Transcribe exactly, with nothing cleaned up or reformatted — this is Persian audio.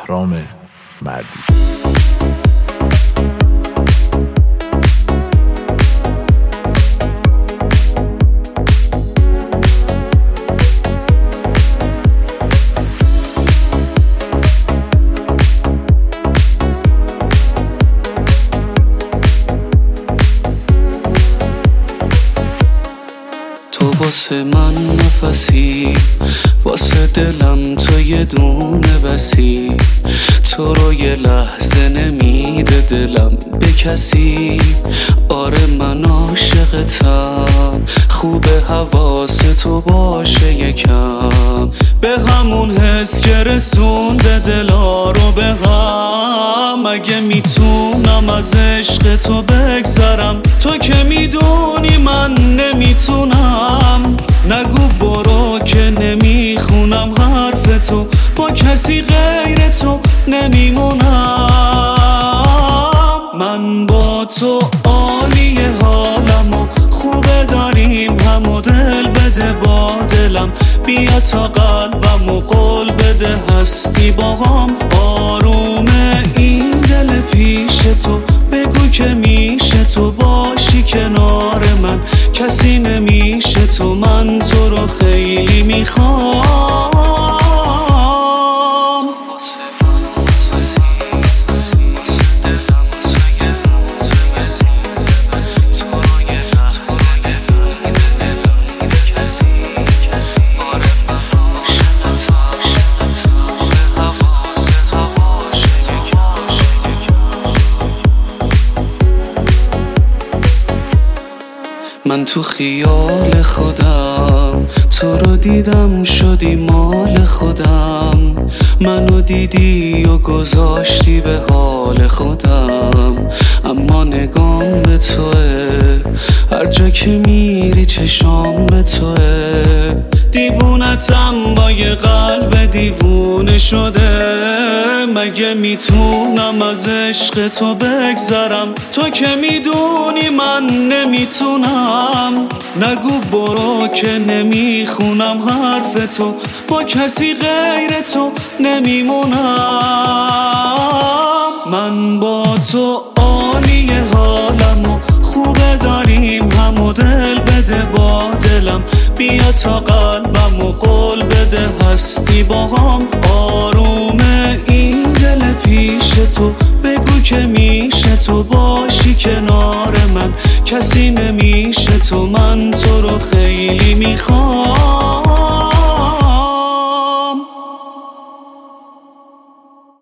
بهرام مردی. تو واسه من نفسی، واسه دلم تو یه دونه بسی. تو رو یه لحظه نمیده دلم به کسی. آره من عاشقتم، خوبه حواس تو باشه یکم. به همون حس که رسونده دلا رو به هم. اگه میتونم از عشق تو بگذرم، تو که میدونی من نمیتونم. نگو برو که نمیخونم حرف تو، با کسی غیر تو نمیمونم. من با تو عالیه حالم و خوبه داریم همو دل بده با دلم. بیا تا قلبم و قول بده هستی با هم. آرومه این دل پیش تو، بگو که میشه تو باشی کنار من. کسی نمیشه تو، من تو رو خیلی میخوام. من تو خیال خودم تو رو دیدم، شدی مال خودم. منو دیدی و گذاشتی به حال خودم. اما نگام به توه، هر جا که میری چشام به توه. دیوونتم با یه قلب دیوونه شده. مگه میتونم از عشق تو بگذرم، تو که میدونی من نمیتونم. نگو برو که نمیخونم حرف تو، با کسی غیر تو نمیمونم. من با تو عالیه حالم و خوبه داریم همو دل بده با دلم. بیا تا قلبم و قول بده هستی با هم. آرومه این دل پیش تو، بگو که میشه تو باشی کنار من. کسی نمیشه تو، من تو رو خیلی میخوام.